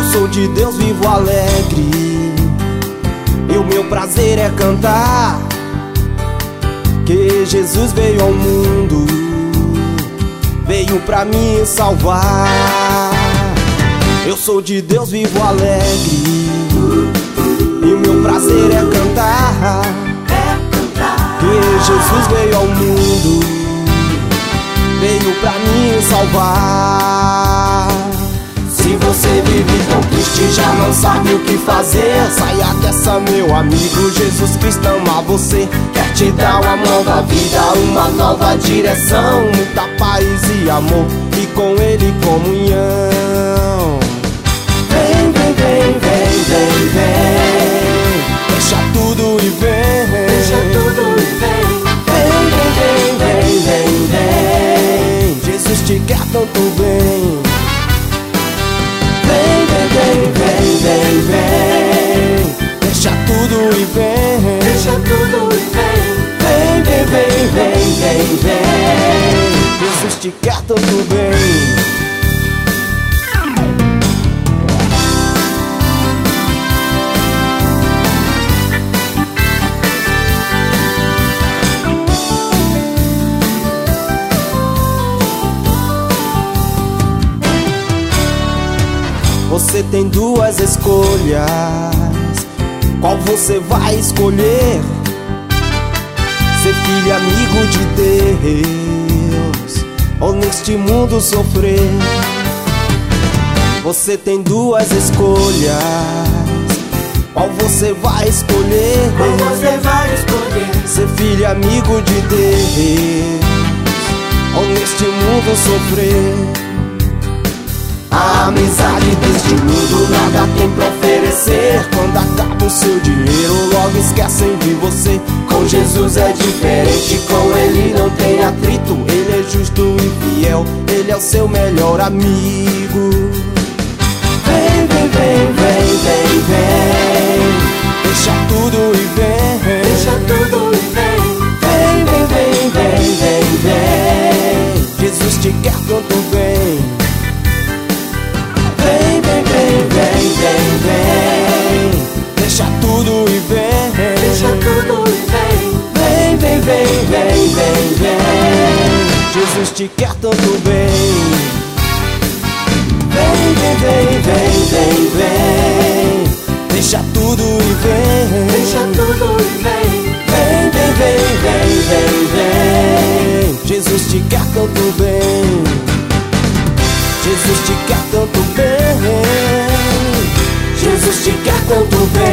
sou de Deus, vivo alegre, e o meu prazer é cantar que Jesus veio ao mundo, veio pra me salvar. Eu sou de Deus, vivo alegre, e o meu prazer é cantar que Jesus veio ao mundo, veio pra me salvar. Se você vive tão triste, já não sabe o que fazer, saia dessa, meu amigo, Jesus Cristo ama você. Quer te dar uma nova vida, uma nova direção, muita paz e amor, e com Ele comunhão. Vem, vem, vem, vem, vem, vem, deixa tudo e vem, deixa tudo e vem. Vem, vem, vem, vem, vem, vem, Jesus te quer tanto bem. Vem, vem, vem, vem, vem, vem, deixa tudo e vem, deixa tudo e vem. Vem, vem, vem, vem, vem, vem, Jesus te quer tanto bem. Você tem duas escolhas, qual você vai escolher? Ser filho amigo de Deus, ou neste mundo sofrer? Você tem duas escolhas, qual você vai escolher? Qual você vai escolher? Ser filho amigo de Deus, ou neste mundo sofrer? A amizade deste mundo nada tem pra oferecer. Quando acaba o seu dinheiro, logo esquecem de você. Com Jesus é diferente, com Ele não tem atrito. Ele é justo e fiel, Ele é o seu melhor amigo. Vem, vem, vem, vem, vem, vem, deixa tudo e vem, deixa tudo e vem. Vem, vem, vem, vem, vem, vem, Jesus te quer tanto bem. Vem, vem, vem, vem, vem, vem, deixa tudo e vem, deixa tudo e vem. Vem, vem, vem, vem, vem, vem, Jesus te quer tanto bem. Vem, vem, vem, vem, vem, vem, deixa tudo e vem, deixa tudo e vem. Vem, vem, vem, vem, vem, vem, Jesus te quer tanto bem. Jesus te quer tanto bem, Jesus te quer tanto bem.